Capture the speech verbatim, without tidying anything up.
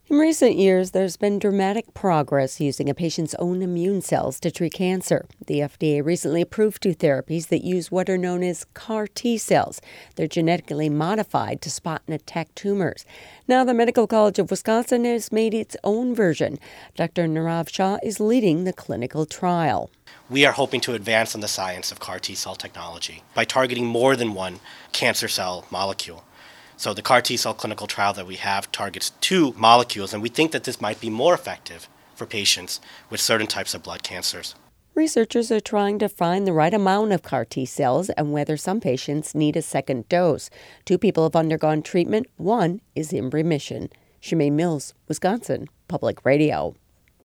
In recent years, there's been dramatic progress using a patient's own immune cells to treat cancer. The F D A recently approved two therapies that use what are known as C A R T cells. They're genetically modified to spot and attack tumors. Now, the Medical College of Wisconsin has made its own version. Doctor Nirav Shah is leading the clinical trial. We are hoping to advance on the science of C A R T cell technology by targeting more than one cancer cell molecule. So the C A R T cell clinical trial that we have targets two molecules, and we think that this might be more effective for patients with certain types of blood cancers. Researchers are trying to find the right amount of C A R T cells and whether some patients need a second dose. Two people have undergone treatment. One is in remission. Shemaine Mills, Wisconsin Public Radio.